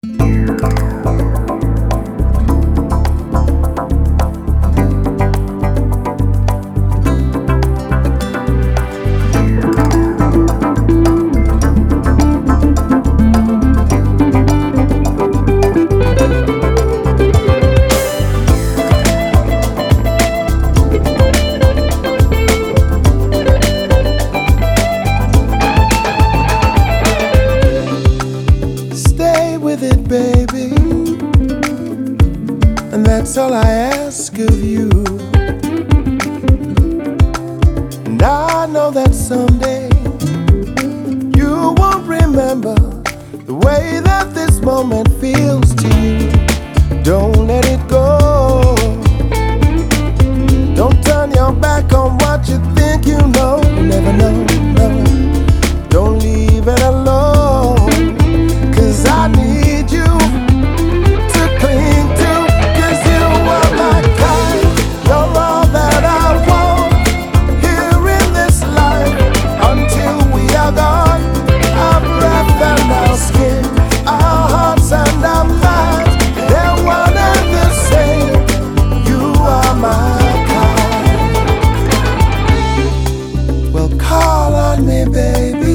Stay with it, baby, and that's all I ask of you. And I know that someday you won't remember the way that this moment feels to you. Don't let it go. Don't turn your back on what you think you know. You never know, no. Don't leave it alone. 'Cause I need you to cling to. 'Cause you are my kind. You're all that I want here in this life. Until we are gone, our breath and our skin, our hearts and our minds, they're one and the same. You are my kind. Well, call on me, baby,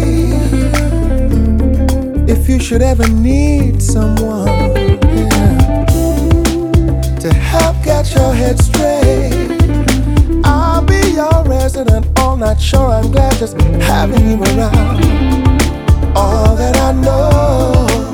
if you should ever need someone, yeah, to help get your head straight. I'll be your resident all night. Sure, I'm glad just having you around. All that I know